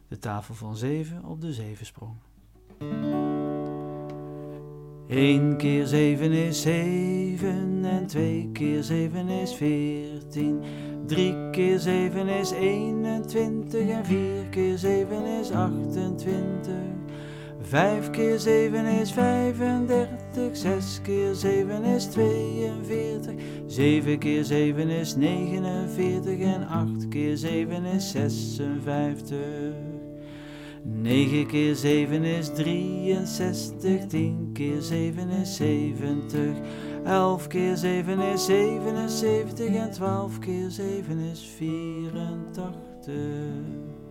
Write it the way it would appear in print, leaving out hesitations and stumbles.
de tafel van 7 op de zevensprong. 1 keer 7 is 7 en 2 keer 7 is 14. 3 keer 7 is 21 en 4 keer 7 is 28. 5 keer 7 is 35, 6 keer 7 is 42, 7 keer 7 is 49 en 8 keer 7 is 56. 9 keer 7 is 63, 10 keer 7 is 70, 11 keer 7 is 77 en 12 keer 7 is 84.